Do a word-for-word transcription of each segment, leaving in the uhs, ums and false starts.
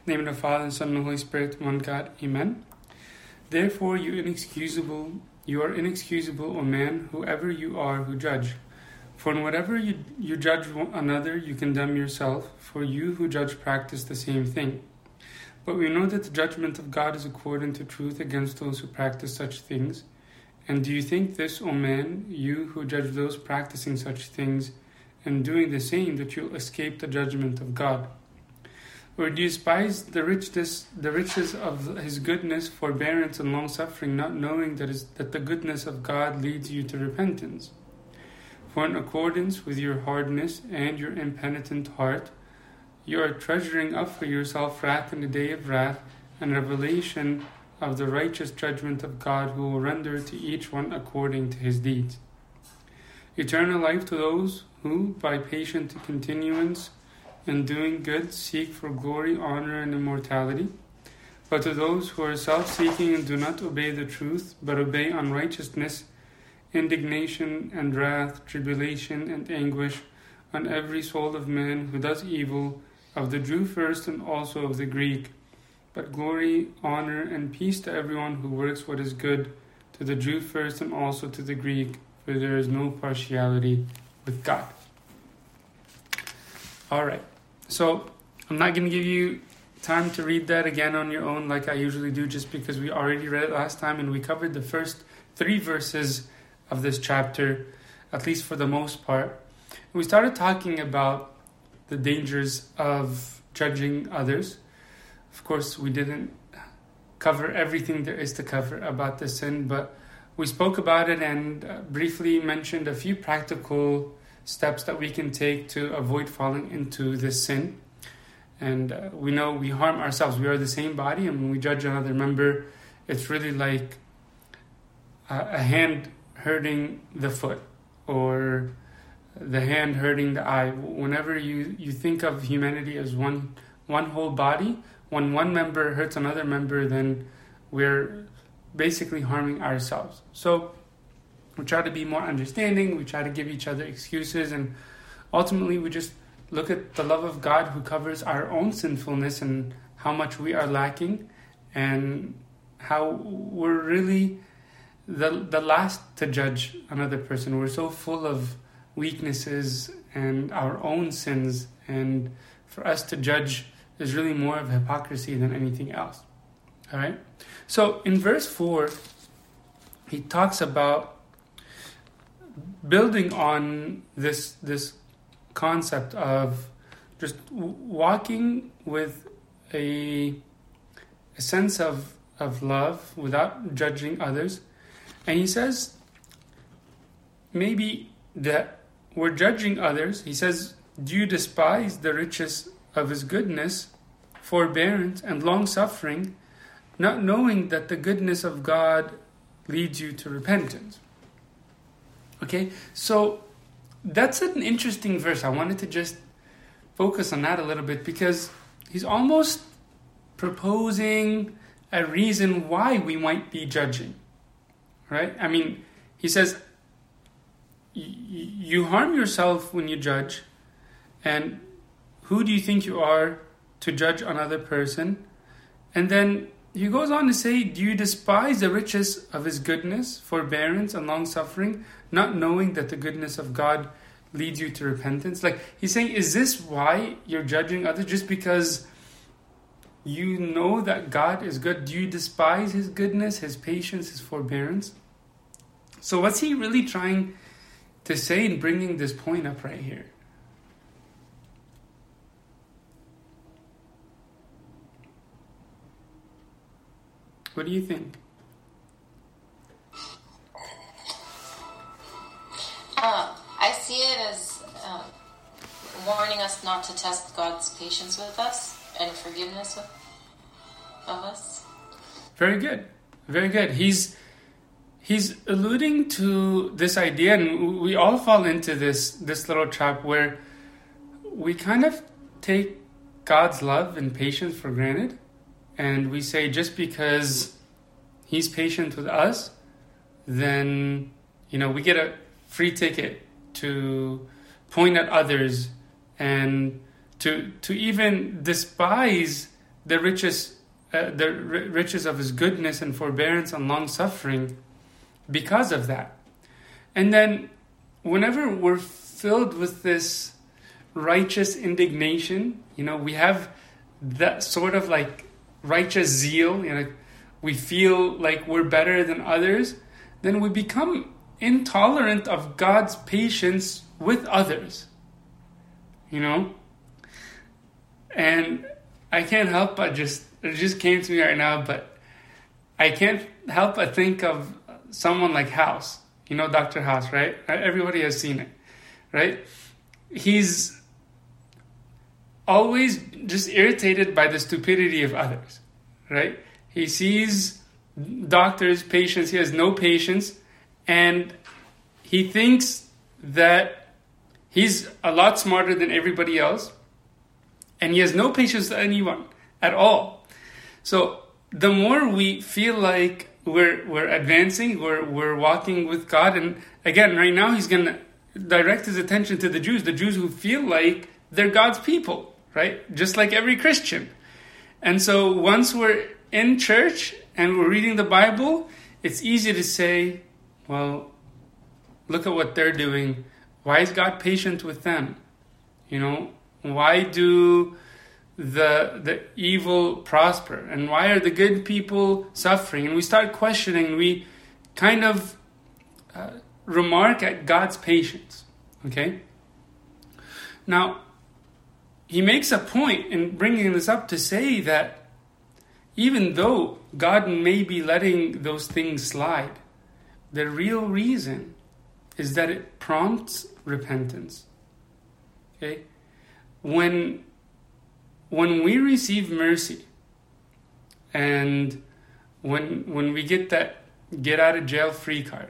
In the name of the Father, and Son, and the Holy Spirit, one God. Amen. Therefore, you inexcusable, you are inexcusable, O man, whoever you are who judge. For in whatever you, you judge another, you condemn yourself, for you who judge practice the same thing. But we know that the judgment of God is according to truth against those who practice such things. And do you think this, O man, you who judge those practicing such things, and doing the same, that you'll escape the judgment of God? Or do you despise the riches, the riches of his goodness, forbearance, and long-suffering, not knowing that, is, that the goodness of God leads you to repentance? For in accordance with your hardness and your impenitent heart, you are treasuring up for yourself wrath in the day of wrath, and revelation of the righteous judgment of God, who will render to each one according to his deeds. Eternal life to those who, by patient continuance in doing good, seek for glory, honor, and immortality. But to those who are self-seeking and do not obey the truth, but obey unrighteousness, indignation and wrath, tribulation and anguish on every soul of man who does evil, of the Jew first and also of the Greek. But glory, honor, and peace to everyone who works what is good, to the Jew first and also to the Greek, for there is no partiality with God. All right. So, I'm not going to give you time to read that again on your own like I usually do, just because we already read it last time and we covered the first three verses of this chapter, at least for the most part. We started talking about the dangers of judging others. Of course, we didn't cover everything there is to cover about this sin, but we spoke about it and uh, briefly mentioned a few practical steps that we can take to avoid falling into this sin. And uh, we know we harm ourselves. We are the same body, and when we judge another member, it's really like uh, a hand hurting the foot, or the hand hurting the eye. Whenever you, you think of humanity as one one whole body, when one member hurts another member, then we're basically harming ourselves. So we try to be more understanding, we try to give each other excuses, and ultimately we just look at the love of God who covers our own sinfulness and how much we are lacking, and how we're really the the last to judge another person. We're so full of weaknesses and our own sins, and for us to judge is really more of hypocrisy than anything else. All right? So in verse four, he talks about building on this this concept of just walking with a, a sense of, of love without judging others. And he says maybe that we're judging others. He says, do you despise the riches of his goodness, forbearance, and long-suffering, not knowing that the goodness of God leads you to repentance? Okay, so that's an interesting verse. I wanted to just focus on that a little bit, because he's almost proposing a reason why we might be judging, right? I mean, he says, you harm yourself when you judge, and who do you think you are to judge another person? And then he goes on to say, do you despise the riches of his goodness, forbearance, and long-suffering, not knowing that the goodness of God leads you to repentance? Like, he's saying, is this why you're judging others? Just because you know that God is good? Do you despise his goodness, his patience, his forbearance? So what's he really trying to say in bringing this point up right here? What do you think? Uh, I see it as uh, warning us not to test God's patience with us and forgiveness of, of us. Very good. Very good. He's he's alluding to this idea, and we all fall into this this little trap where we kind of take God's love and patience for granted. And we say, just because he's patient with us, then, you know, we get a free ticket to point at others and to to even despise the riches, uh, the r- riches of his goodness and forbearance and long suffering because of that. And then whenever we're filled with this righteous indignation, you know, we have that sort of like righteous zeal, you know, we feel like we're better than others, then we become intolerant of God's patience with others, you know? And I can't help but just, it just came to me right now, but I can't help but think of someone like House. You know Doctor House, right? Everybody has seen it, right? He's always just irritated by the stupidity of others, right? He sees doctors, patients, he has no patience, and he thinks that he's a lot smarter than everybody else, and he has no patience with anyone at all. So the more we feel like we're we're advancing, we're we're walking with God, and again, right now he's going to direct his attention to the Jews, the Jews who feel like they're God's people, right? Just like every Christian. And so once we're in church and we're reading the Bible, it's easy to say, well, look at what they're doing. Why is God patient with them? You know, why do the the evil prosper? And why are the good people suffering? And we start questioning, we kind of uh, remark at God's patience, okay? Now, he makes a point in bringing this up to say that even though God may be letting those things slide, the real reason is that it prompts repentance. Okay? When, when we receive mercy and when, when we get that get out of jail free card,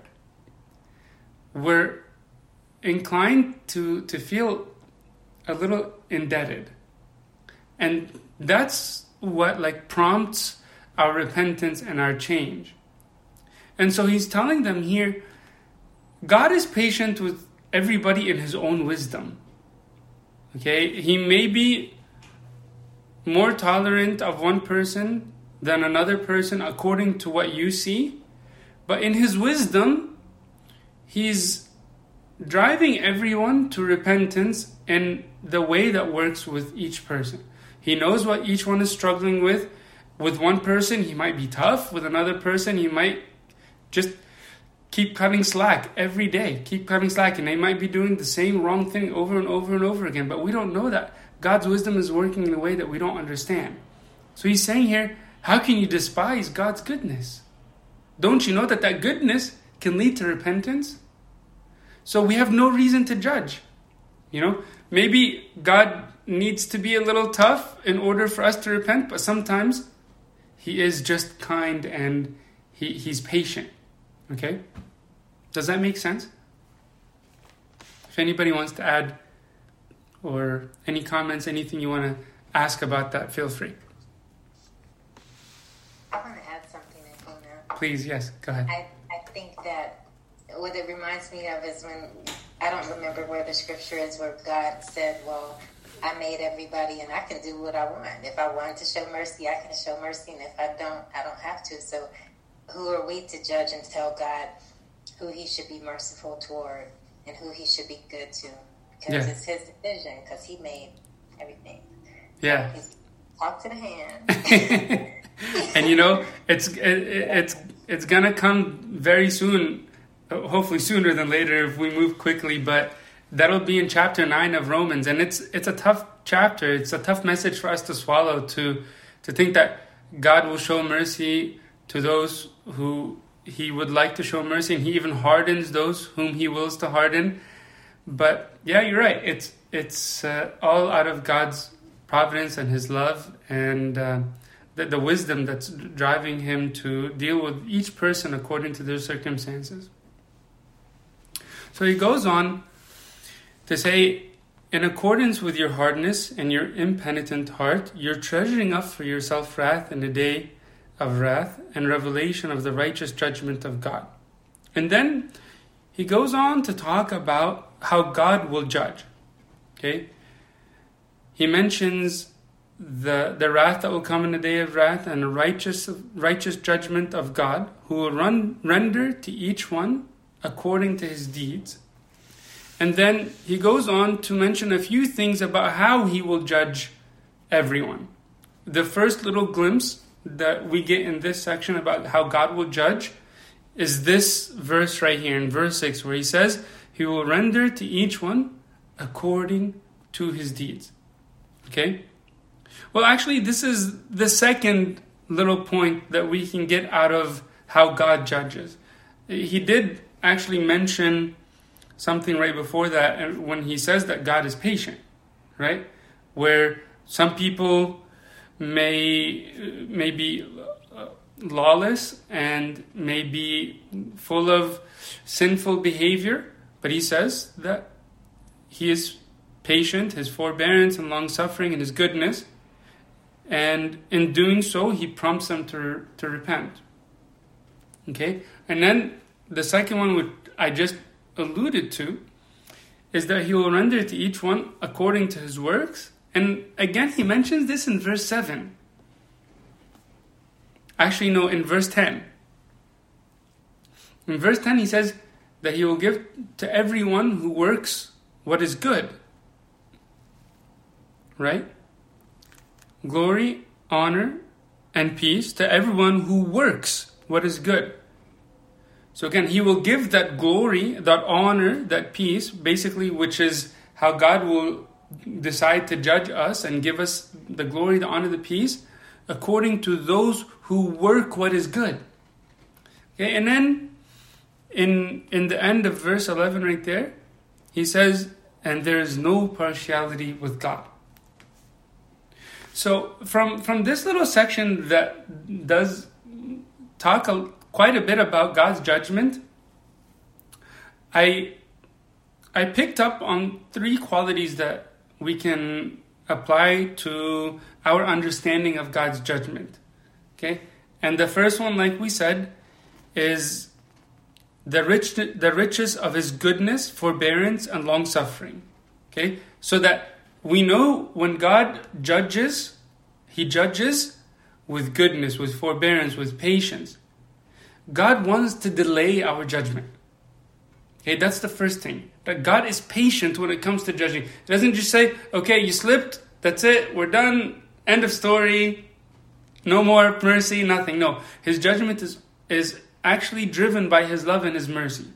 we're inclined to, to feel a little indebted. And that's what like prompts our repentance and our change. And so he's telling them here, God is patient with everybody in his own wisdom. Okay? He may be more tolerant of one person than another person according to what you see, but in his wisdom, he's driving everyone to repentance in the way that works with each person. He knows what each one is struggling with. With one person, he might be tough. With another person, he might just keep cutting slack every day. Keep cutting slack. And they might be doing the same wrong thing over and over and over again. But we don't know that. God's wisdom is working in a way that we don't understand. So he's saying here, how can you despise God's goodness? Don't you know that that goodness can lead to repentance? So we have no reason to judge. You know, maybe God needs to be a little tough in order for us to repent, but sometimes he is just kind and he, he's patient. Okay? Does that make sense? If anybody wants to add or any comments, anything you want to ask about that, feel free. I want to add something, Akona. Please, yes, go ahead. I, I think that what it reminds me of is when, I don't remember where the scripture is where God said, well, I made everybody and I can do what I want. If I want to show mercy, I can show mercy. And if I don't, I don't have to. So who are we to judge and tell God who he should be merciful toward and who he should be good to? Because yeah. It's his decision, because he made everything. Yeah. So he's talk to the hand. And you know, it's it, it's it's gonna come very soon, hopefully sooner than later if we move quickly, but that'll be in chapter nine of Romans, and it's it's a tough chapter. It's a tough message for us to swallow, to to think that God will show mercy to those who he would like to show mercy, and he even hardens those whom he wills to harden. But yeah, you're right. It's it's uh, all out of God's providence and his love and uh, the, the wisdom that's driving him to deal with each person according to their circumstances. So he goes on to say, in accordance with your hardness and your impenitent heart, you're treasuring up for yourself wrath in the day of wrath and revelation of the righteous judgment of God. And then he goes on to talk about how God will judge. Okay? He mentions the the wrath that will come in the day of wrath, and a righteous righteous judgment of God, who will run, render to each one according to his deeds. And then he goes on to mention a few things about how he will judge everyone. The first little glimpse that we get in this section about how God will judge is this verse right here in verse six, where he says, he will render to each one according to his deeds. Okay? Well, actually, this is the second little point that we can get out of how God judges. He did actually mention something right before that when he says that God is patient, right? Where some people may, may be lawless and may be full of sinful behavior, but he says that he is patient, his forbearance and long-suffering and his goodness, and in doing so, he prompts them to, to repent. Okay? And then the second one, which I just alluded to, is that he will render to each one according to his works. And again, he mentions this in verse seven. Actually, no, in verse ten. In verse ten, he says that he will give to everyone who works what is good. Right? Glory, honor, and peace to everyone who works what is good. So again, he will give that glory, that honor, that peace, basically, which is how God will decide to judge us and give us the glory, the honor, the peace, according to those who work what is good. Okay, and then in in the end of verse eleven right there, he says, and there is no partiality with God. So from, from this little section that does talk a, quite a bit about God's judgment, I I picked up on three qualities that we can apply to our understanding of God's judgment. Okay? And the first one, like we said, is the rich the riches of his goodness, forbearance, and long-suffering. Okay? So that we know when God judges, he judges with goodness, with forbearance, with patience. God wants to delay our judgment. Okay, that's the first thing. That God is patient when it comes to judging. He doesn't just say, okay, you slipped, that's it, we're done, end of story, no more mercy, nothing. No, his judgment is, is actually driven by his love and his mercy.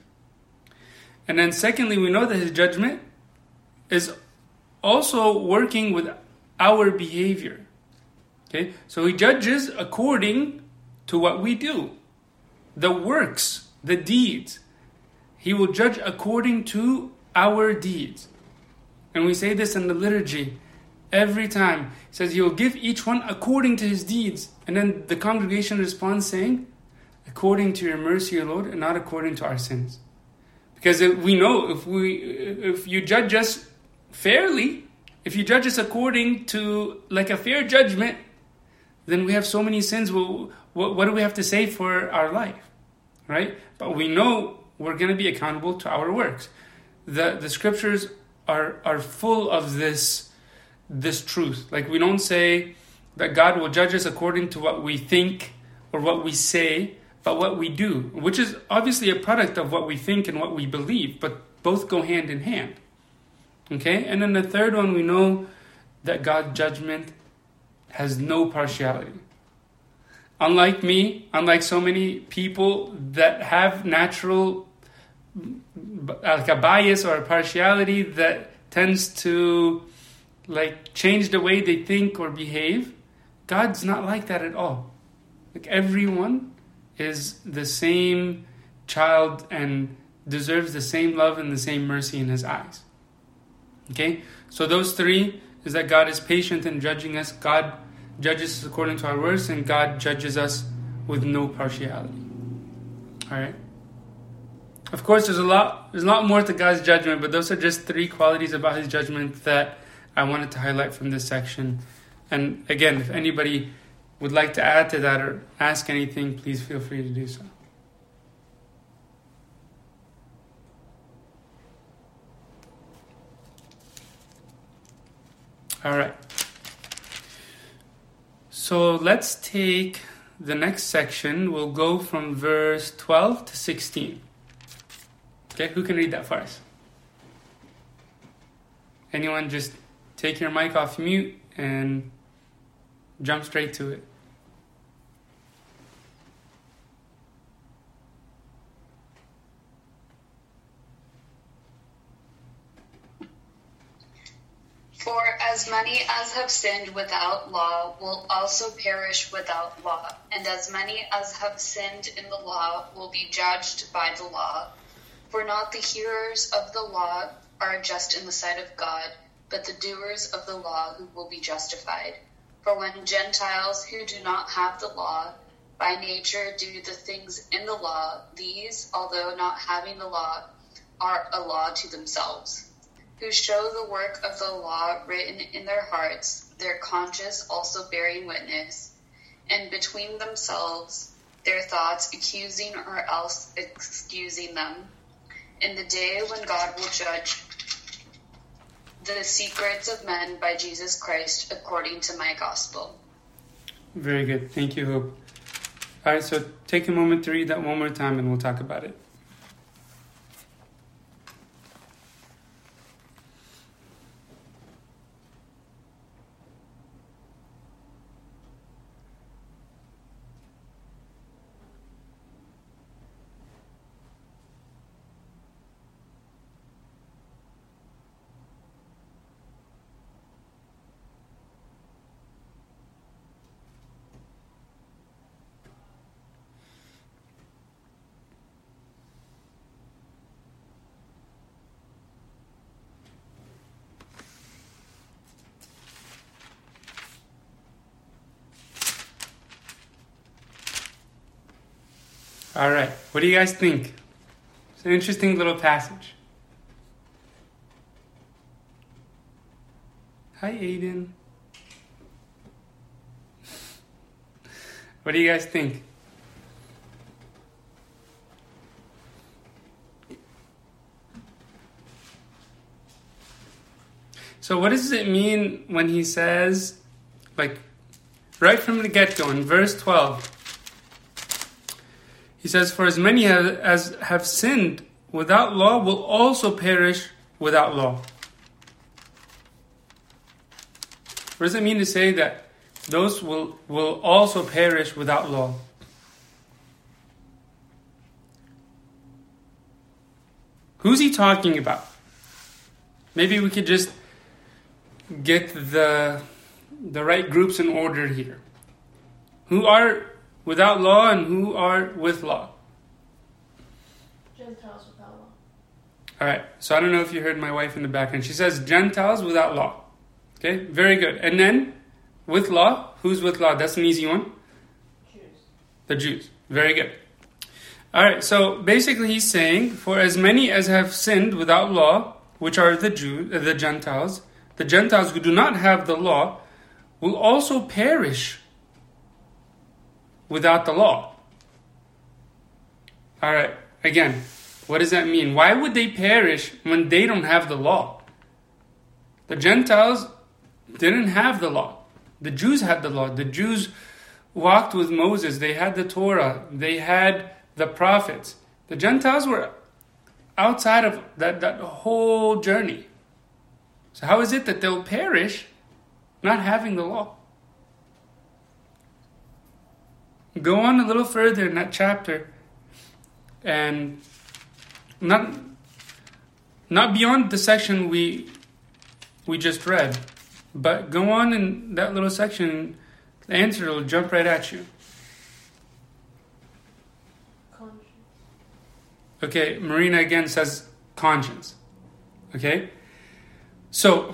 And then secondly, we know that his judgment is also working with our behavior. Okay, so he judges according to what we do, the works, the deeds. He will judge according to our deeds. And we say this in the liturgy every time. He says he will give each one according to his deeds. And then the congregation responds saying, according to your mercy, O Lord, and not according to our sins. Because we know if we if you judge us fairly, if you judge us according to like a fair judgment, then we have so many sins. Well, what, what do we have to say for our life? Right? But we know we're going to be accountable to our works. The the scriptures are are full of this this truth. Like we don't say that God will judge us according to what we think or what we say, but what we do, which is obviously a product of what we think and what we believe, but both go hand in hand. Okay? And then the third one, we know that God's judgment has no partiality. Unlike me, unlike so many people that have natural, like a bias or a partiality that tends to like change the way they think or behave, God's not like that at all. Like everyone is the same child and deserves the same love and the same mercy in his eyes. Okay? So those three is that God is patient in judging us. God judges us according to our works, and God judges us with no partiality. All right? Of course, there's a lot there's a lot more to God's judgment, but those are just three qualities about his judgment that I wanted to highlight from this section. And again, if anybody would like to add to that or ask anything, please feel free to do so. All right. So let's take the next section. We'll go from verse twelve to sixteen. Okay, who can read that for us? Anyone, just take your mic off mute and jump straight to it. For as many as have sinned without law will also perish without law, and as many as have sinned in the law will be judged by the law. For not the hearers of the law are just in the sight of God, but the doers of the law who will be justified. For when Gentiles who do not have the law by nature do the things in the law, these, although not having the law, are a law to themselves, who show the work of the law written in their hearts, their conscience also bearing witness, and between themselves their thoughts accusing or else excusing them, in the day when God will judge the secrets of men by Jesus Christ according to my gospel. Very good. Thank you, Hope. All right, so take a moment to read that one more time and we'll talk about it. All right, what do you guys think? It's an interesting little passage. Hi, Aiden. What do you guys think? So what does it mean when he says, like, right from the get-go in verse twelve, he says, for as many as have sinned without law will also perish without law. What does it mean to say that those will, will also perish without law? Who's he talking about? Maybe we could just get the, the right groups in order here. Who are without law and who are with law? Gentiles without law. All right, so I don't know if you heard my wife in the background. She says Gentiles without law. Okay, very good. And then with law, who's with law? That's an easy one. Jews. The Jews. Very good. All right, so basically he's saying, for as many as have sinned without law, which are the Jews, uh, the Gentiles, the Gentiles who do not have the law, will also perish without the law. All right, again, what does that mean? Why would they perish when they don't have the law? The Gentiles didn't have the law. The Jews had the law. The Jews walked with Moses. They had the Torah. They had the prophets. The Gentiles were outside of that, that whole journey. So how is it that they'll perish not having the law? Go on a little further in that chapter and not not beyond the section we we just read, but go on in that little section, the answer will jump right at you. Conscience. Okay, Marina again says conscience. Okay? So,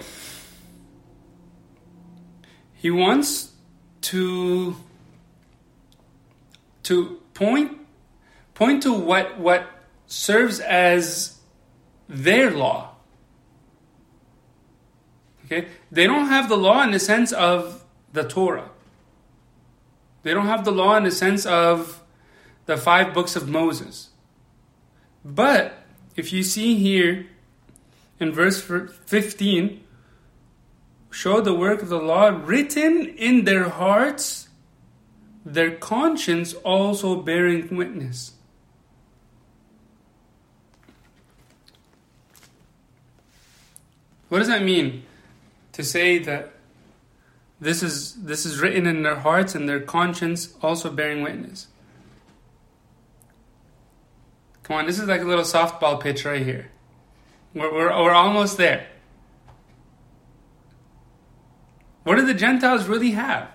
he wants to to point point to what what serves as their law. Okay? They don't have the law in the sense of the Torah. They don't have the law in the sense of the five books of Moses. But if you see here in verse fifteen, show the work of the law written in their hearts their conscience also bearing witness. What does that mean? To say that this is this is written in their hearts and their conscience also bearing witness. Come on, this is like a little softball pitch right here. We're we're, we're almost there. What do the Gentiles really have?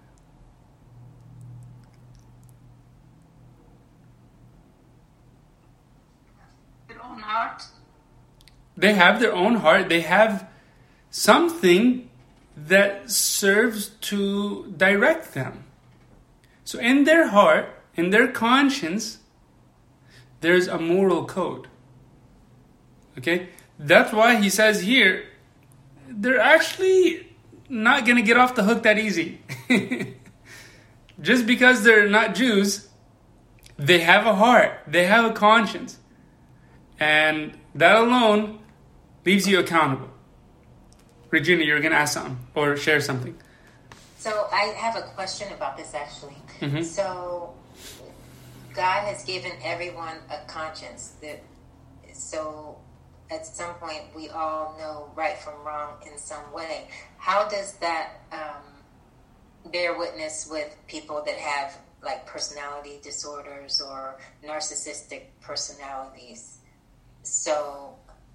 Their own heart. They have their own heart. They have something that serves to direct them. So in their heart, in their conscience, there's a moral code. Okay? That's why he says here, they're actually not going to get off the hook that easy. Just because they're not Jews, they have a heart. They have a conscience. And that alone leaves you accountable. Regina, you're going to ask something or share something. So I have a question about this actually. Mm-hmm. So God has given everyone a conscience. That so at some point we all know right from wrong in some way. How does that um, bear witness with people that have like personality disorders or narcissistic personalities? So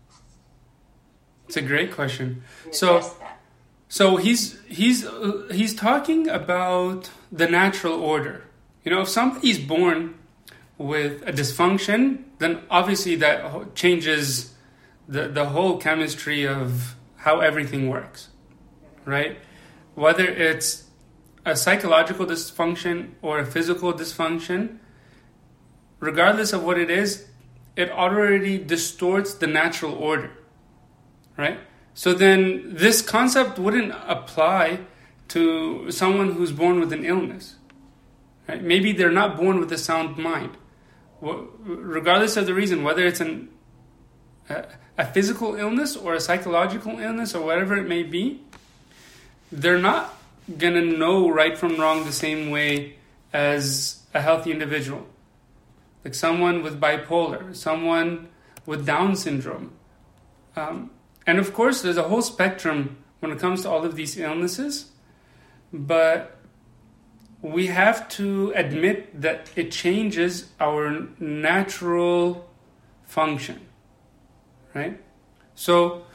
it's a great question. So so he's he's uh, he's talking about the natural order. You know, if somebody's born with a dysfunction, then obviously that changes the, the whole chemistry of how everything works, right? Whether it's a psychological dysfunction or a physical dysfunction, regardless of what it is, it already distorts the natural order, right? So then this concept wouldn't apply to someone who's born with an illness, right? Maybe they're not born with a sound mind. Regardless of the reason, whether it's an, a, a physical illness or a psychological illness or whatever it may be, they're not going to know right from wrong the same way as a healthy individual. Like someone with bipolar, someone with Down syndrome. Um, and of course, there's a whole spectrum when it comes to all of these illnesses. But we have to admit that it changes our natural function, right? So,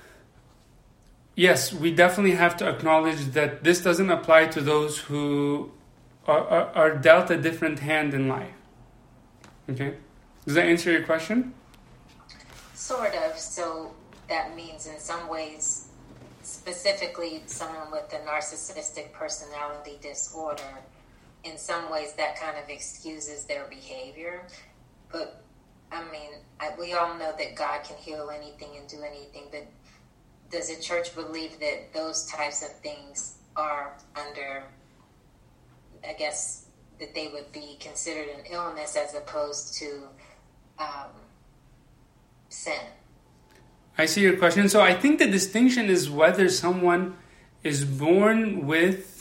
yes, we definitely have to acknowledge that this doesn't apply to those who are, are, are dealt a different hand in life. Okay? Does that answer your question? Sort of. So that means in some ways, specifically someone with a narcissistic personality disorder, in some ways that kind of excuses their behavior. But, I mean, I, we all know that God can heal anything and do anything, but does the church believe that those types of things are under, I guess, that they would be considered an illness as opposed to um, sin? I see your question. So I think the distinction is whether someone is born with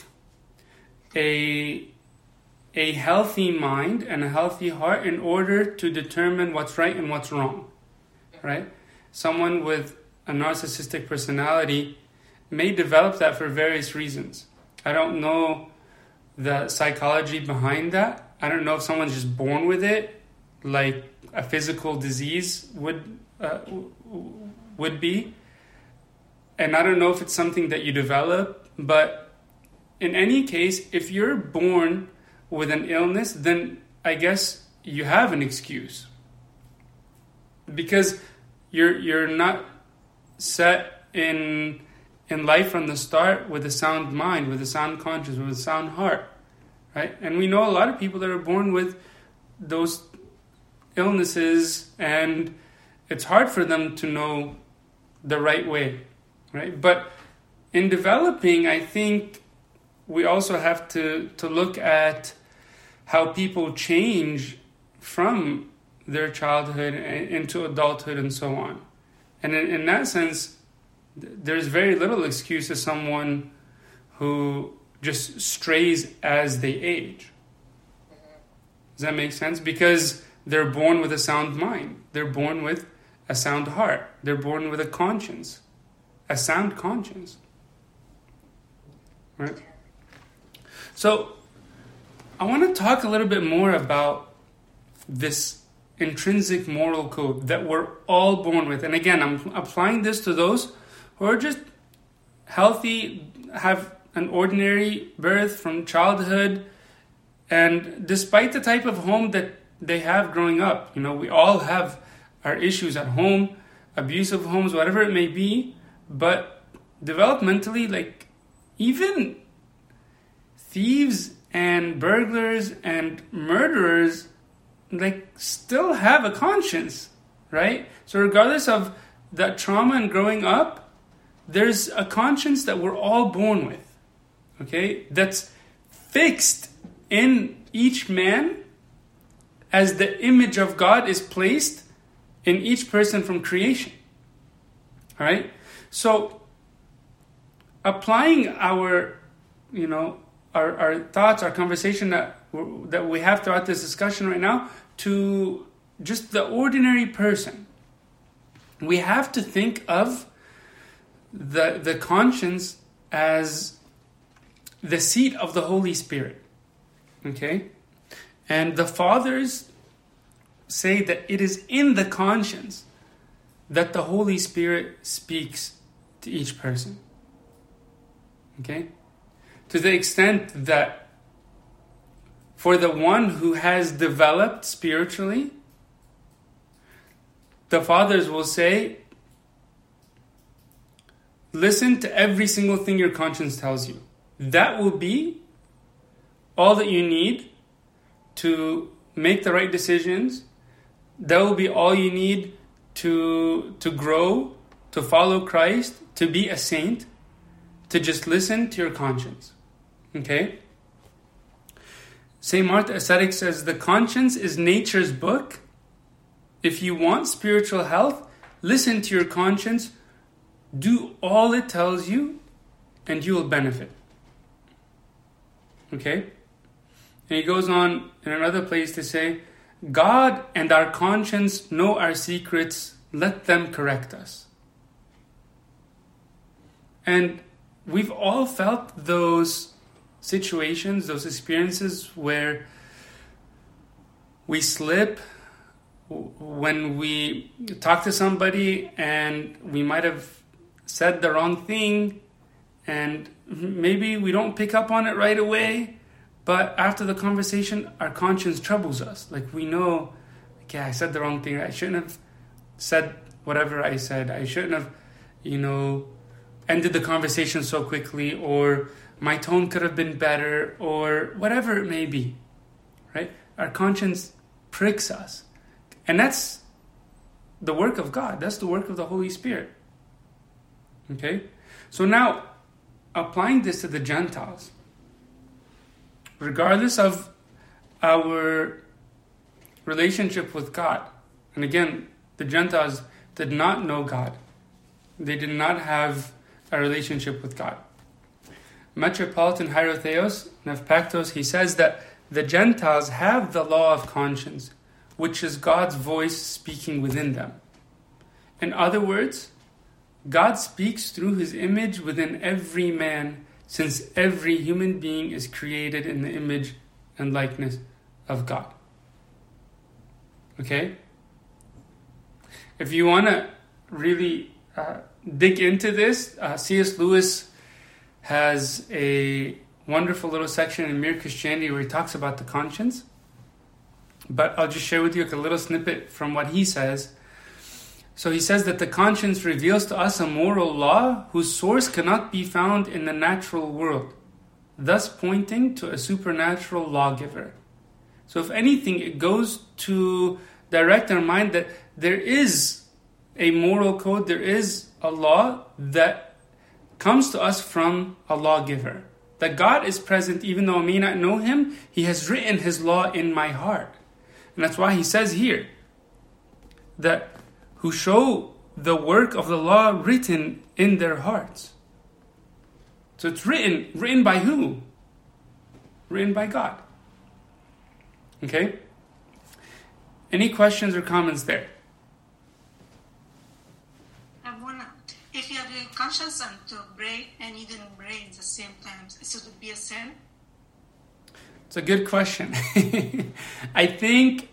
a a healthy mind and a healthy heart in order to determine what's right and what's wrong, right? Someone with a narcissistic personality may develop that for various reasons. I don't know the psychology behind that. I don't know if someone's just born with it, like a physical disease would uh, would be. And I don't know if it's something that you develop, but in any case, if you're born with an illness, then I guess you have an excuse. Because you're you're not set in in life from the start with a sound mind, with a sound conscience, with a sound heart, right? And we know a lot of people that are born with those illnesses, and it's hard for them to know the right way, right? But in developing, I think we also have to, to look at how people change from their childhood into adulthood and so on. And in, in that sense, there's very little excuse to someone who just strays as they age. Does that make sense? Because they're born with a sound mind. They're born with a sound heart. They're born with a conscience, a sound conscience. Right? So, I want to talk a little bit more about this intrinsic moral code that we're all born with. And again, I'm applying this to those who are just healthy, have an ordinary birth from childhood, and despite the type of home that they have growing up, you know, we all have our issues at home, abusive homes, whatever it may be, but developmentally, like, even thieves and burglars and murderers, like, still have a conscience, right? So regardless of that trauma and growing up, there's a conscience that we're all born with, okay? That's fixed in each man as the image of God is placed in each person from creation, all right? So applying our, you know, our, our thoughts, our conversation that that we have throughout this discussion right now to just the ordinary person, we have to think of the the conscience as the seat of the Holy Spirit. Okay? And the fathers say that it is in the conscience that the Holy Spirit speaks to each person. Okay? To the extent that for the one who has developed spiritually, the fathers will say, listen to every single thing your conscience tells you. That will be all that you need to make the right decisions. That will be all you need to, to grow, to follow Christ, to be a saint, to just listen to your conscience. Okay? Saint Martha Ascetic says, the conscience is nature's book. If you want spiritual health, listen to your conscience, do all it tells you, and you will benefit. Okay? And he goes on in another place to say, God and our conscience know our secrets, let them correct us. And we've all felt those situations, those experiences where we slip, when we talk to somebody and we might have said the wrong thing, and maybe we don't pick up on it right away, but after the conversation, our conscience troubles us. Like, we know, like, yeah, I said the wrong thing. I shouldn't have said whatever I said. I shouldn't have, you know, ended the conversation so quickly, or my tone could have been better, or whatever it may be, right? Our conscience pricks us. And that's the work of God. That's the work of the Holy Spirit. Okay? So now, applying this to the Gentiles, regardless of our relationship with God, and again, the Gentiles did not know God. They did not have a relationship with God. Metropolitan Hierotheos Nefpactos, he says that the Gentiles have the law of conscience, which is God's voice speaking within them. In other words, God speaks through his image within every man, since every human being is created in the image and likeness of God. Okay? If you want to really uh, dig into this, uh, C S Lewis has a wonderful little section in Mere Christianity where he talks about the conscience. But I'll just share with you a little snippet from what he says. So he says that the conscience reveals to us a moral law whose source cannot be found in the natural world, thus pointing to a supernatural lawgiver. So if anything, it goes to direct our mind that there is a moral code, there is a law that comes to us from a lawgiver. That God is present even though I may not know him. He has written his law in my heart. And that's why he says here that who show the work of the law written in their hearts. So it's written. Written by who? Written by God. Okay? Any questions or comments there? I have one. If you have a conscience and to pray and you didn't pray at the same time, should it be a sin? It's a good question. I think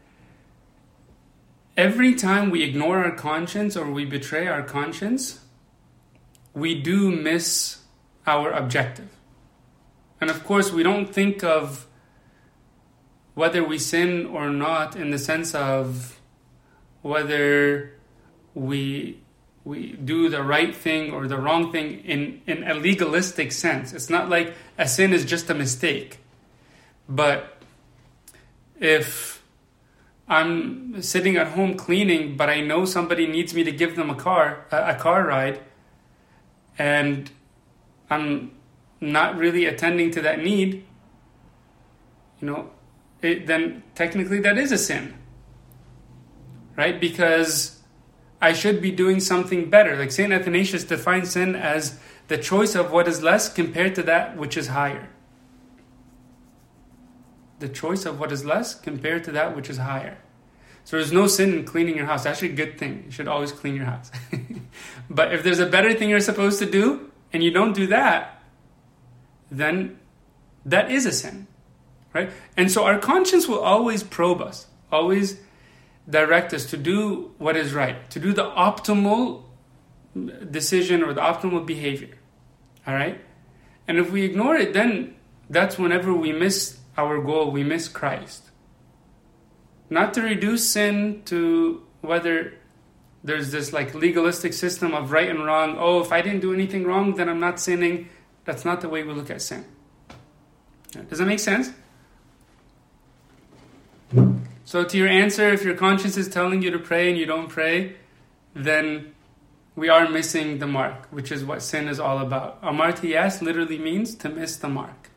every time we ignore our conscience or we betray our conscience, we do miss our objective. And of course, we don't think of whether we sin or not in the sense of whether we we do the right thing or the wrong thing in, in a legalistic sense. It's not like a sin is just a mistake. But if I'm sitting at home cleaning, but I know somebody needs me to give them a car, a, a car ride, and I'm not really attending to that need, you know, it, then technically that is a sin, right? Because I should be doing something better. Like Saint Athanasius defines sin as the choice of what is less compared to that which is higher. The choice of what is less compared to that which is higher. So there's no sin in cleaning your house. It's actually a good thing. You should always clean your house. But if there's a better thing you're supposed to do and you don't do that, then that is a sin, right? And so our conscience will always probe us, always direct us to do what is right, to do the optimal decision or the optimal behavior, all right? And if we ignore it, then that's whenever we miss our goal, we miss Christ. Not to reduce sin to whether there's this like legalistic system of right and wrong. Oh, if I didn't do anything wrong, then I'm not sinning. That's not the way we look at sin. Does that make sense? So to your answer, if your conscience is telling you to pray and you don't pray, then we are missing the mark, which is what sin is all about. Amartiyas literally means to miss the mark.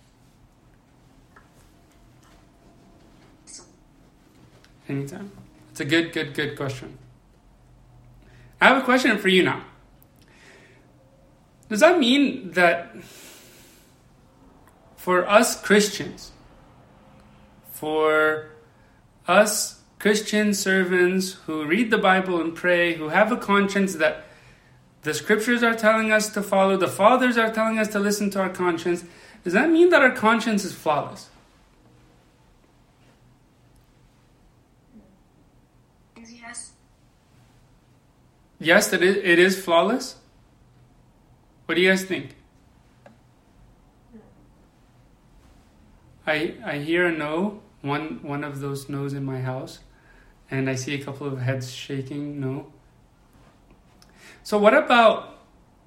Anytime. It's a good, good, good question. I have a question for you now. Does that mean that for us Christians, for us Christian servants who read the Bible and pray, who have a conscience that the scriptures are telling us to follow, the fathers are telling us to listen to our conscience, does that mean that our conscience is flawless? Yes. Yes, that it, it is flawless? What do you guys think? I I hear a no, one one of those no's in my house, and I see a couple of heads shaking, no. So what about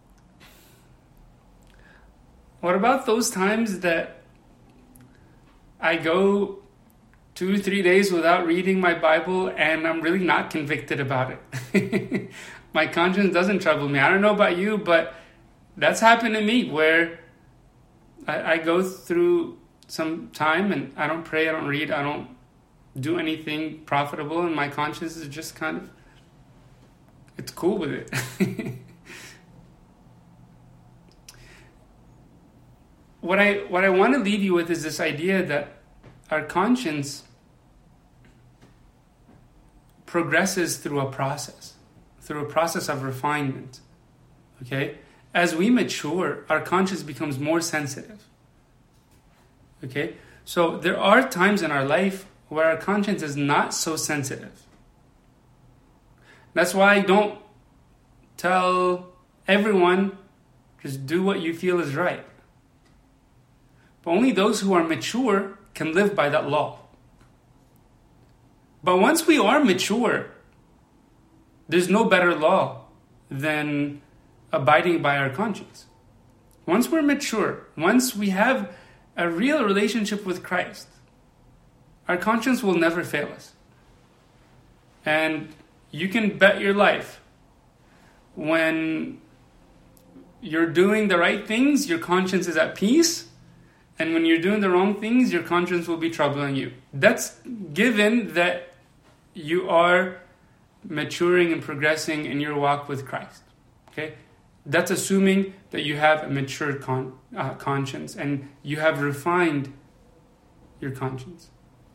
what about those times that I go two, three days without reading my Bible and I'm really not convicted about it? My conscience doesn't trouble me. I don't know about you, but that's happened to me where I, I go through some time and I don't pray, I don't read, I don't do anything profitable, and my conscience is just kind of, it's cool with it. What I what I want to leave you with is this idea that our conscience progresses through a process, through a process of refinement. Okay? As we mature, our conscience becomes more sensitive. Okay? So there are times in our life where our conscience is not so sensitive. That's why I don't tell everyone, just do what you feel is right. But only those who are mature can live by that law. But once we are mature, there's no better law than abiding by our conscience. Once we're mature, once we have a real relationship with Christ, our conscience will never fail us. And you can bet your life, when you're doing the right things, your conscience is at peace. And when you're doing the wrong things, your conscience will be troubling you. That's given that you are maturing and progressing in your walk with Christ. Okay? that's assuming that you have a mature con- uh, conscience and you have refined your conscience.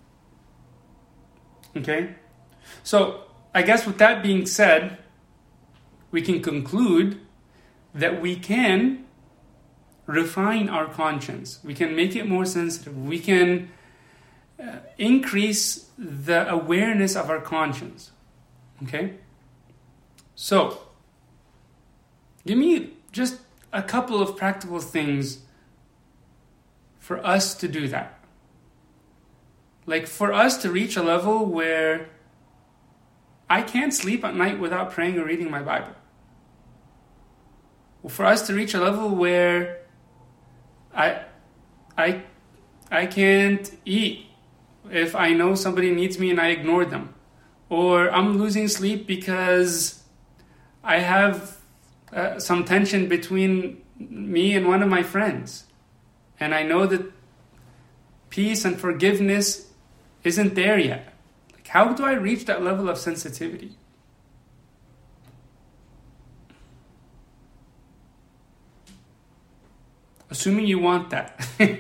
Okay? So, I guess with that being said, we can conclude that we can refine our conscience. We can make it more sensitive. We can uh, increase the awareness of our conscience. Okay? So, give me just a couple of practical things for us to do that. Like for us to reach a level where I can't sleep at night without praying or reading my Bible. For us to reach a level where I, I, I can't eat if I know somebody needs me and I ignore them. Or I'm losing sleep because I have uh, some tension between me and one of my friends. And I know that peace and forgiveness isn't there yet. Like, how do I reach that level of sensitivity? Assuming you want that.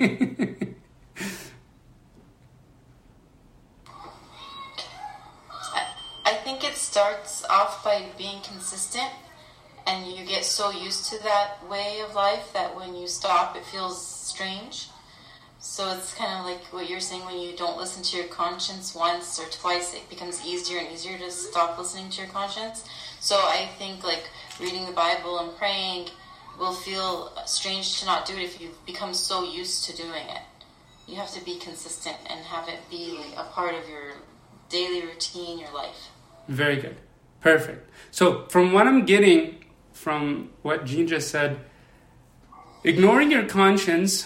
I think it starts off by being consistent, and you get so used to that way of life that when you stop, it feels strange. So it's kind of like what you're saying, when you don't listen to your conscience once or twice, it becomes easier and easier to stop listening to your conscience. So I think like reading the Bible and praying will feel strange to not do it if you've become so used to doing it. You have to be consistent and have it be like a part of your daily routine, your life. Very good. Perfect. So from what I'm getting from what Jean just said, ignoring your conscience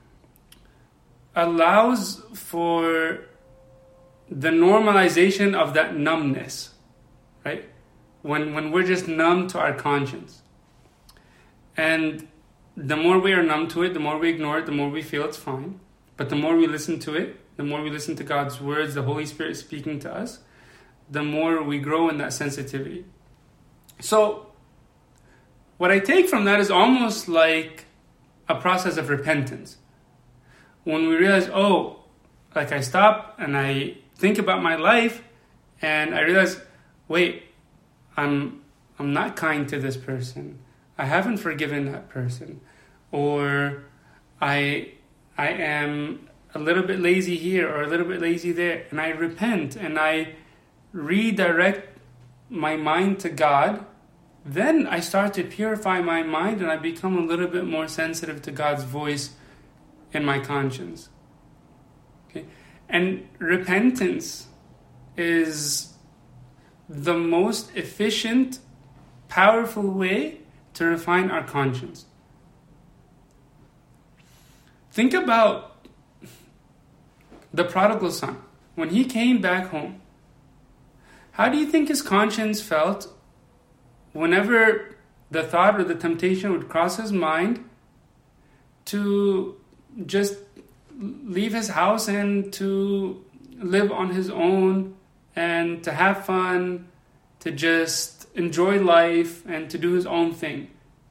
allows for the normalization of that numbness, right? When when we're just numb to our conscience. And the more we are numb to it, the more we ignore it, the more we feel it's fine. But the more we listen to it, the more we listen to God's words, the Holy Spirit speaking to us, the more we grow in that sensitivity. So, what I take from that is almost like a process of repentance. When we realize, oh, like I stop and I think about my life and I realize, wait, I'm I'm not kind to this person. I haven't forgiven that person. Or I I am a little bit lazy here or a little bit lazy there, and I repent and I redirect my mind to God. Then I start to purify my mind and I become a little bit more sensitive to God's voice in my conscience. Okay? And repentance is the most efficient, powerful way to refine our conscience. Think about the prodigal son. When he came back home, how do you think his conscience felt whenever the thought or the temptation would cross his mind to just leave his house and to live on his own and to have fun, to just enjoy life and to do his own thing?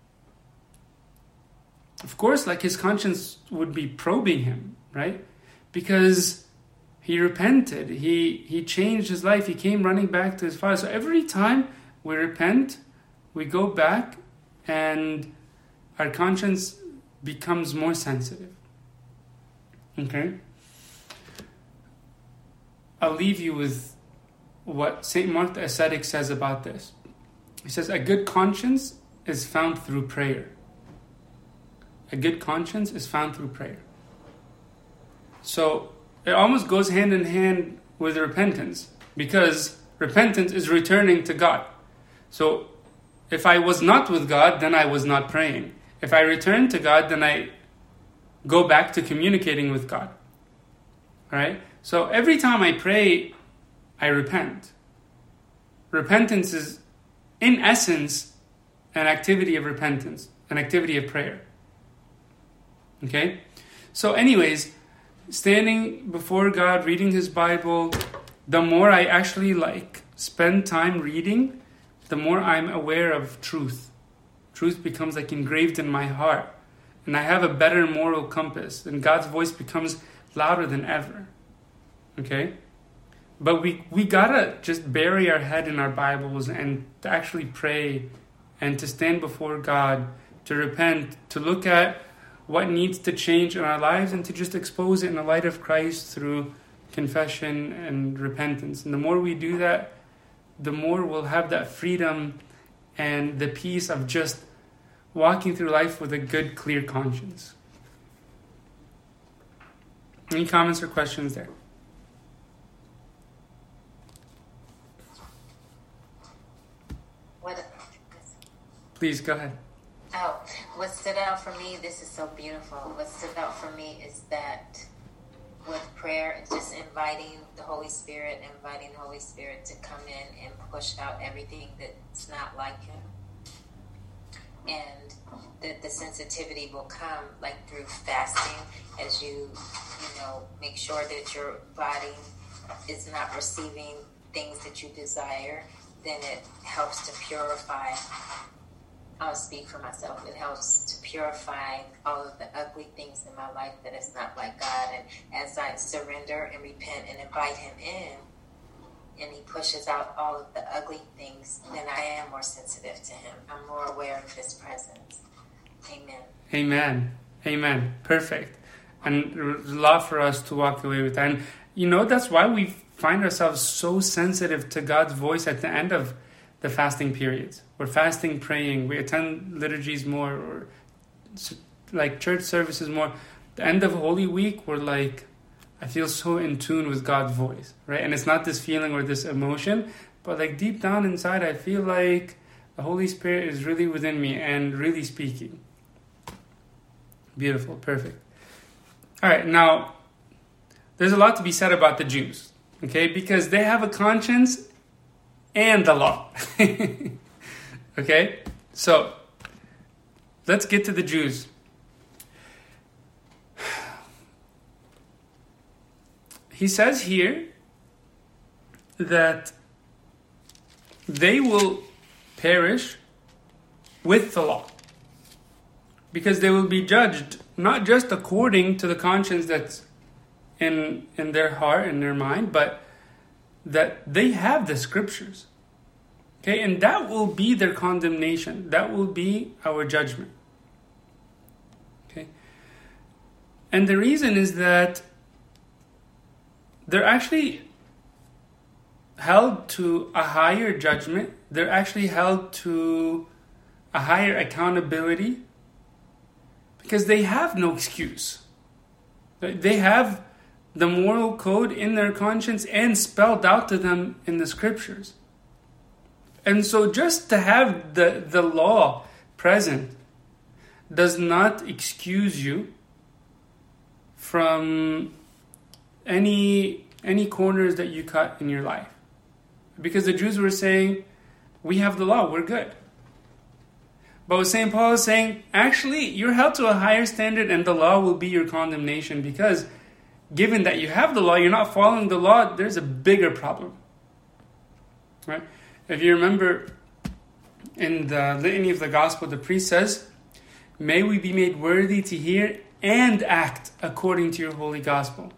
Of course, like his conscience would be probing him, right? Because he repented, he he changed his life, he came running back to his father. So every time we repent, we go back and our conscience becomes more sensitive. Okay? I'll leave you with what Saint Mark the Ascetic says about this. He says, a good conscience is found through prayer. A good conscience is found through prayer. So it almost goes hand in hand with repentance, because repentance is returning to God. So if I was not with God, then I was not praying. If I return to God, then I go back to communicating with God. All right? So every time I pray, I repent. Repentance is, in essence, an activity of repentance, an activity of prayer. Okay? So anyways, standing before God, reading His Bible, the more I actually like spend time reading, the more I'm aware of truth. truth becomes like engraved in my heart. And I have a better moral compass. And God's voice becomes louder than ever. Okay? But we, we gotta just bury our head in our Bibles and to actually pray and to stand before God, to repent, to look at what needs to change in our lives and to just expose it in the light of Christ through confession and repentance. And the more we do that, the more we'll have that freedom and the peace of just walking through life with a good, clear conscience. Any comments or questions there? What? Please, go ahead. Oh, what stood out for me, this is so beautiful. What stood out for me is that with prayer, it's just inviting the Holy Spirit, inviting the Holy Spirit to come in and push out everything that's not like Him. And the, the sensitivity will come like through fasting as you, you know, make sure that your body is not receiving things that you desire. Then it helps to purify. I'll speak for myself. It helps to purify all of the ugly things in my life that is not like God. And as I surrender and repent and invite Him in, and He pushes out all of the ugly things, then I am more sensitive to Him. I'm more aware of His presence. Amen. Amen. Amen. Perfect. And there's a lot for us to walk away with. And you know, that's why we find ourselves so sensitive to God's voice at the end of the fasting periods. We're fasting, praying, we attend liturgies more, or like church services more. The end of Holy Week, we're like, I feel so in tune with God's voice, right? And it's not this feeling or this emotion, but like deep down inside, I feel like the Holy Spirit is really within me and really speaking. Beautiful, perfect. All right, now, there's a lot to be said about the Jews, okay? Because they have a conscience and the law. Okay? So, let's get to the Jews. He says here that they will perish with the law, because they will be judged not just according to the conscience that's in in their heart and their mind, but that they have the scriptures. Okay, and that will be their condemnation. That will be our judgment. Okay. And the reason is that they're actually held to a higher judgment. They're actually held to a higher accountability because they have no excuse. They have the moral code in their conscience and spelled out to them in the scriptures. And so just to have the, the law present does not excuse you from any any corners that you cut in your life. Because the Jews were saying, we have the law, we're good. But Saint Paul is saying, actually, you're held to a higher standard and the law will be your condemnation, because given that you have the law, you're not following the law, there's a bigger problem. Right? If you remember in the Litany of the Gospel, the priest says, may we be made worthy to hear and act according to your holy gospel.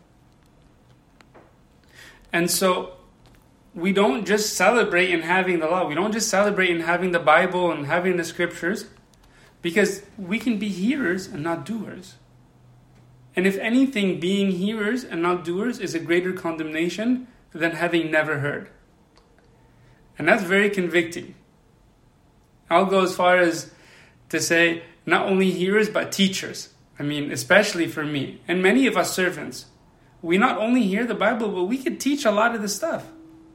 And so we don't just celebrate in having the law. We don't just celebrate in having the Bible and having the scriptures, because we can be hearers and not doers. And if anything, being hearers and not doers is a greater condemnation than having never heard. And that's very convicting. I'll go as far as to say not only hearers but teachers. I mean, especially for me and many of us servants. We not only hear the Bible, but we could teach a lot of the stuff.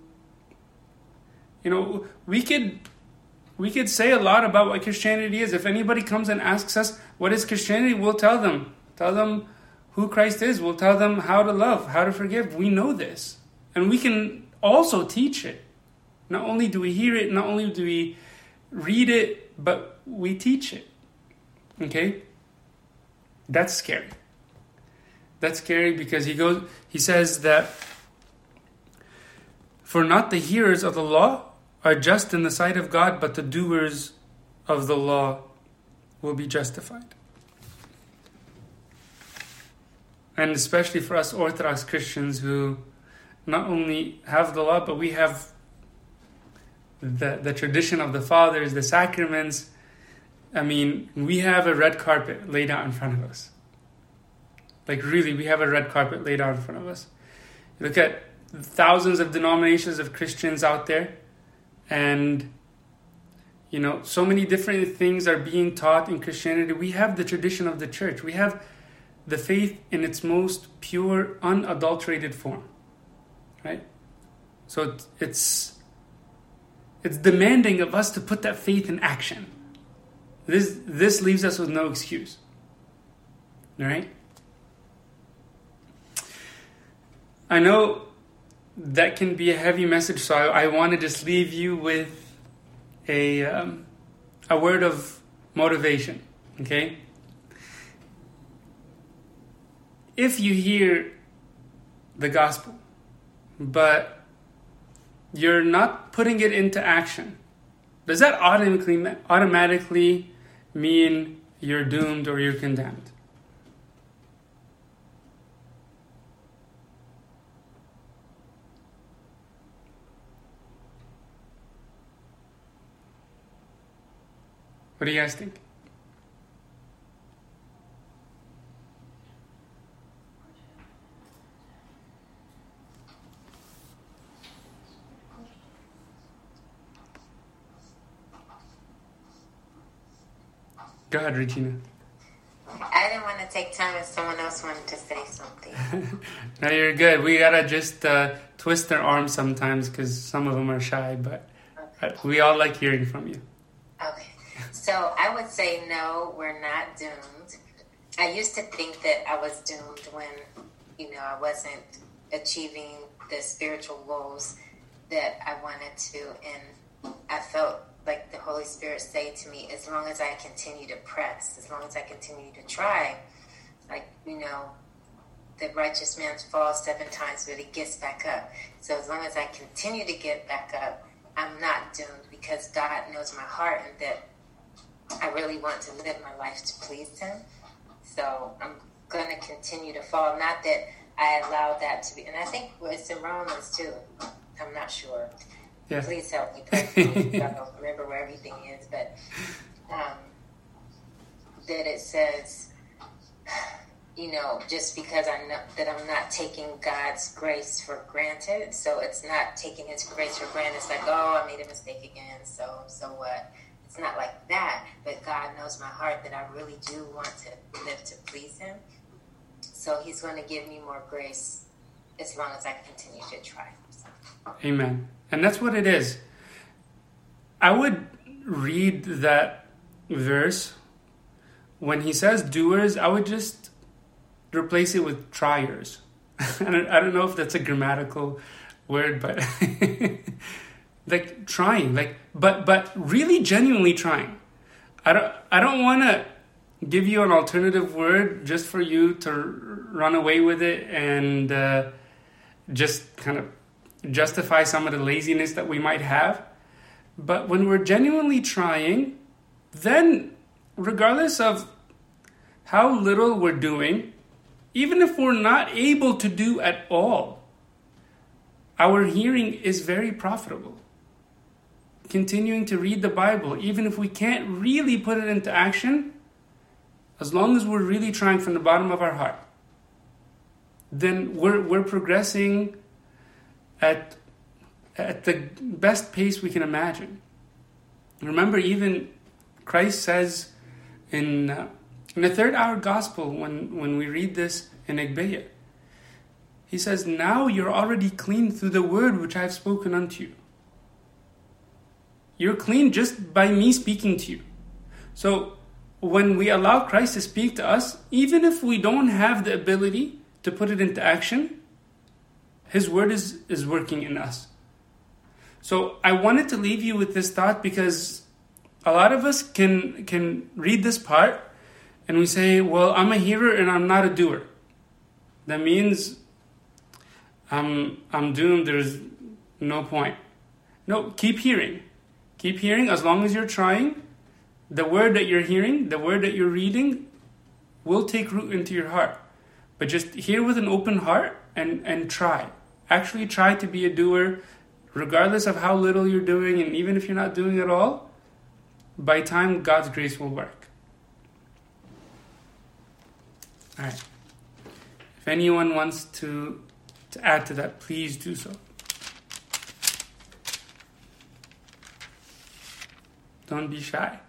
You know, we could we could say a lot about what Christianity is. If anybody comes and asks us, what is Christianity? We'll tell them. Tell them who Christ is. We'll tell them how to love, how to forgive. We know this. And we can also teach it. Not only do we hear it, not only do we read it, but we teach it. Okay? That's scary. That's scary because he goes, he says that, for not the hearers of the law are just in the sight of God, but the doers of the law will be justified. And especially for us Orthodox Christians who not only have the law, but we have the, the tradition of the fathers, the sacraments. I mean, we have a red carpet laid out in front of us. Like really, we have a red carpet laid out in front of us. You look at thousands of denominations of Christians out there, and you know, so many different things are being taught in Christianity. We have the tradition of the church. We have the faith in its most pure, unadulterated form, right? So it's it's demanding of us to put that faith in action. This this leaves us with no excuse, all right? I know that can be a heavy message, so I, I want to just leave you with a um, a word of motivation, okay? If you hear the gospel, but you're not putting it into action, does that automatically automatically mean you're doomed or you're condemned? What do you guys think? Go ahead, Regina. I didn't want to take time if someone else wanted to say something. No, you're good. We gotta just uh, twist their arms sometimes because some of them are shy, but okay. We all like hearing from you. Okay. So I would say no, we're not doomed. I used to think that I was doomed when, you know, I wasn't achieving the spiritual goals that I wanted to, and I felt like the Holy Spirit say to me, as long as I continue to press, as long as I continue to try, like, you know, the righteous man falls seven times, but he gets back up. So as long as I continue to get back up, I'm not doomed because God knows my heart and that I really want to live my life to please him. So I'm going to continue to fall. Not that I allowed that to be. And I think it's in Romans too. I'm not sure. Yeah. Please help me. Please. I don't remember where everything is, but um, that it says, you know, just because I know that I'm not taking God's grace for granted. So it's not taking his grace for granted. It's like, oh, I made a mistake again. So, so what? It's not like that. But God knows my heart that I really do want to live to please him. So he's going to give me more grace as long as I continue to try. So. Amen. And that's what it is. I would read that verse. When he says doers, I would just replace it with triers. I don't, I don't know if that's a grammatical word, but like trying, like, but, but really genuinely trying. I don't, I don't want to give you an alternative word just for you to run away with it and uh, just kind of justify some of the laziness that we might have. But when we're genuinely trying, then regardless of how little we're doing, even if we're not able to do at all, our hearing is very profitable. Continuing to read the Bible, even if we can't really put it into action, as long as we're really trying from the bottom of our heart, then we're we're progressing at at the best pace we can imagine. Remember, even Christ says in uh, in the third hour gospel, when, when we read this in Igbeya, he says, now you're already clean through the word which I have spoken unto you. You're clean just by me speaking to you. So when we allow Christ to speak to us, even if we don't have the ability to put it into action, his word is, is working in us. So I wanted to leave you with this thought because a lot of us can can read this part and we say, well, I'm a hearer and I'm not a doer. That means I'm, I'm doomed. There's no point. No, keep hearing. Keep hearing as long as you're trying. the word that you're hearing, the word that you're reading will take root into your heart. But just hear with an open heart and, and try. Actually try to be a doer, regardless of how little you're doing, and even if you're not doing at all, by time God's grace will work. All right. If anyone wants to, to add to that, please do so. Don't be shy.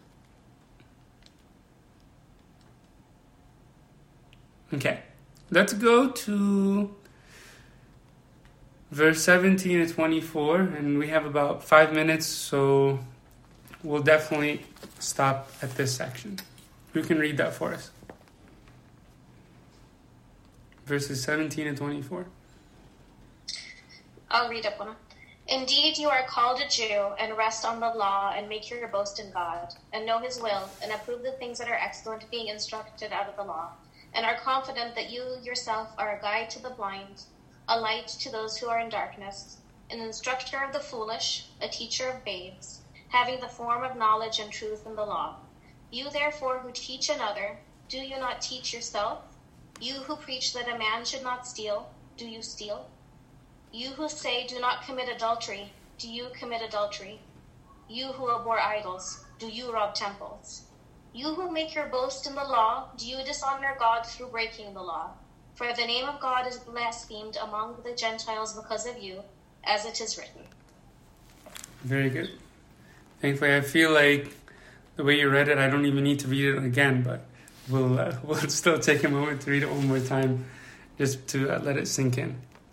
Okay, let's go to verse seventeen and twenty-four, and we have about five minutes, so we'll definitely stop at this section. Who can read that for us? Verses seventeen and twenty-four. I'll read up one. Indeed, you are called a Jew, and rest on the law, and make your boast in God, and know his will, and approve the things that are excellent, being instructed out of the law, and are confident that you yourself are a guide to the blind, a light to those who are in darkness, an instructor of the foolish, a teacher of babes, having the form of knowledge and truth in the law. You therefore who teach another, do you not teach yourself? You who preach that a man should not steal, do you steal? You who say, do not commit adultery, do you commit adultery? You who abhor idols, do you rob temples? You who make your boast in the law, do you dishonor God through breaking the law? For the name of God is blasphemed among the Gentiles because of you, as it is written. Very good. Thankfully, I feel like the way you read it, I don't even need to read it again, but we'll, uh, we'll still take a moment to read it one more time, just to uh, let it sink in.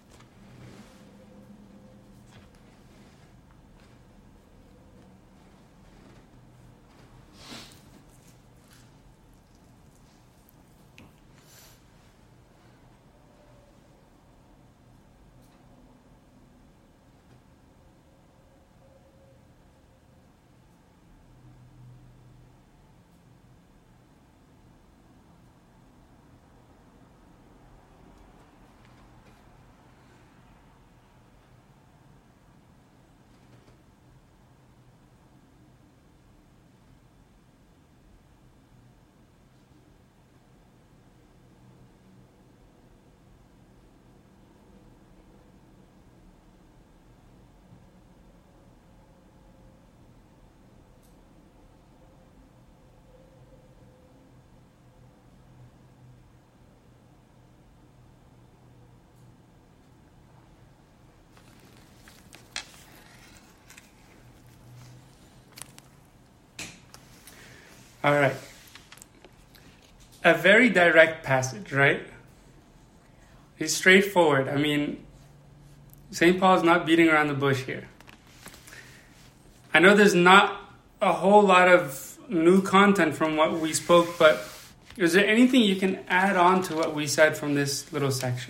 All right. A very direct passage, right? It's straightforward. I mean, Saint Paul's not beating around the bush here. I know there's not a whole lot of new content from what we spoke, but is there anything you can add on to what we said from this little section?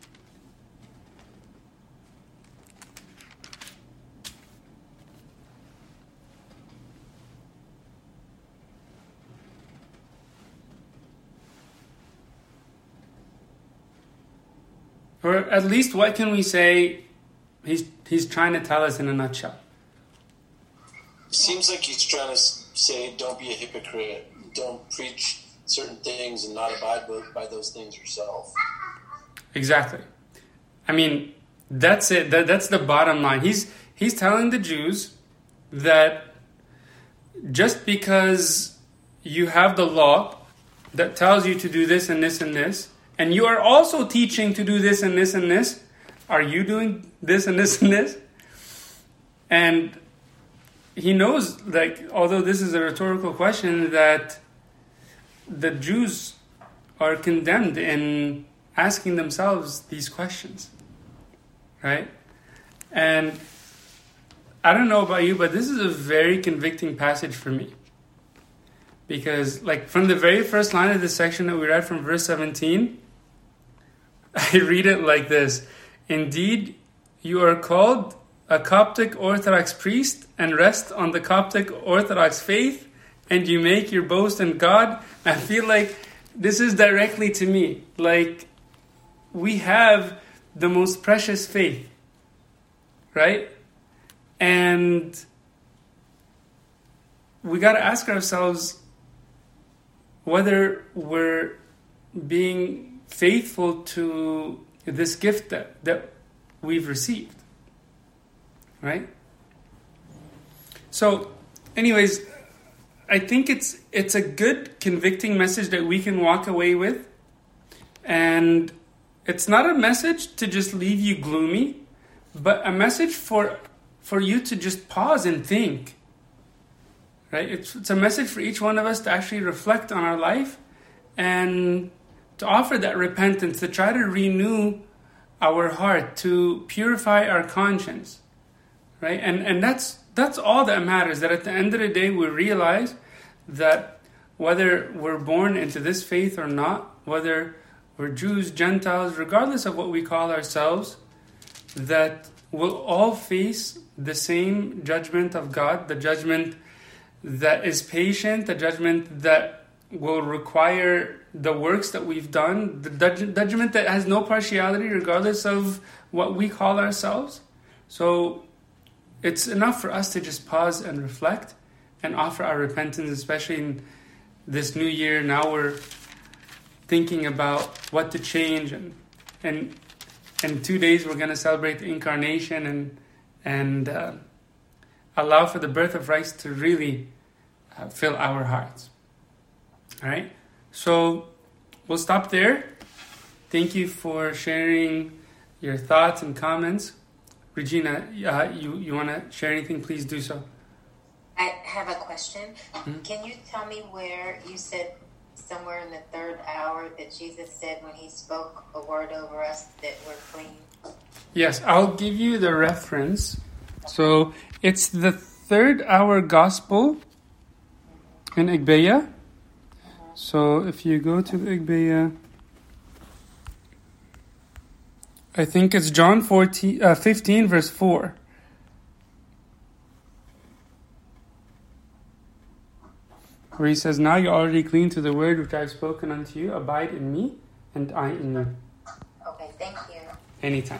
Or at least what can we say he's he's trying to tell us in a nutshell? Seems like he's trying to say, don't be a hypocrite. Don't preach certain things and not abide by those things yourself. Exactly. I mean, that's it. That, that's the bottom line. He's he's telling the Jews that just because you have the law that tells you to do this and this and this, and you are also teaching to do this and this and this, are you doing this and this and this? And he knows, like, although this is a rhetorical question, that the Jews are condemned in asking themselves these questions, right? And I don't know about you, but this is a very convicting passage for me. Because, like, from the very first line of this section that we read from verse seventeen, I read it like this. Indeed, you are called a Coptic Orthodox priest and rest on the Coptic Orthodox faith, and you make your boast in God. I feel like this is directly to me. Like, we have the most precious faith, right? And we got to ask ourselves whether we're being faithful to this gift that, that we've received. Right? So, anyways, I think it's it's a good convicting message that we can walk away with. And it's not a message to just leave you gloomy, but a message for for you to just pause and think. Right? It's, it's a message for each one of us to actually reflect on our life and to offer that repentance, to try to renew our heart, to purify our conscience. Right? And and that's that's all that matters, that at the end of the day we realize that whether we're born into this faith or not, whether we're Jews, Gentiles, regardless of what we call ourselves, that we'll all face the same judgment of God, the judgment that is patient, the judgment that will require the works that we've done, the judgment that has no partiality regardless of what we call ourselves. So it's enough for us to just pause and reflect and offer our repentance, especially in this new year. Now we're thinking about what to change, and and in two days we're going to celebrate the incarnation and and uh, allow for the birth of Christ to really uh, fill our hearts. All right, so we'll stop there. Thank you for sharing your thoughts and comments. Regina, uh, you, you want to share anything, please do so. I have a question. Mm-hmm. Can you tell me where you said somewhere in the third hour that Jesus said when he spoke a word over us that we're clean? Yes, I'll give you the reference. So it's the third hour gospel in Igbeya. So if you go to the Igbeya, I think it's John fourteen, uh, fifteen, verse four. Where he says, "Now you're already clean to the word which I've spoken unto you. Abide in me, and I in you." Okay, thank you. Anytime.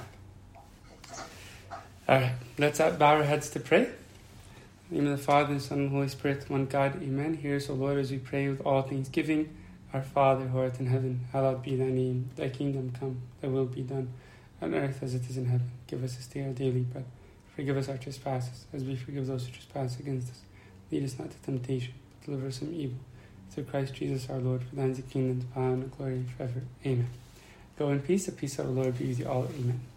All right, let's bow our heads to pray. In the name of the Father, and Son, and Holy Spirit, one God, amen. Hear us, O Lord, as we pray with all thanksgiving. Our Father, who art in heaven, hallowed be thy name. Thy kingdom come, thy will be done, on earth as it is in heaven. Give us this day our daily bread. Forgive us our trespasses, as we forgive those who trespass against us. Lead us not to temptation, but deliver us from evil. Through Christ Jesus our Lord, for thine is the kingdom, the power, and the glory forever. Amen. Go in peace. The peace of the Lord be with you all. Amen.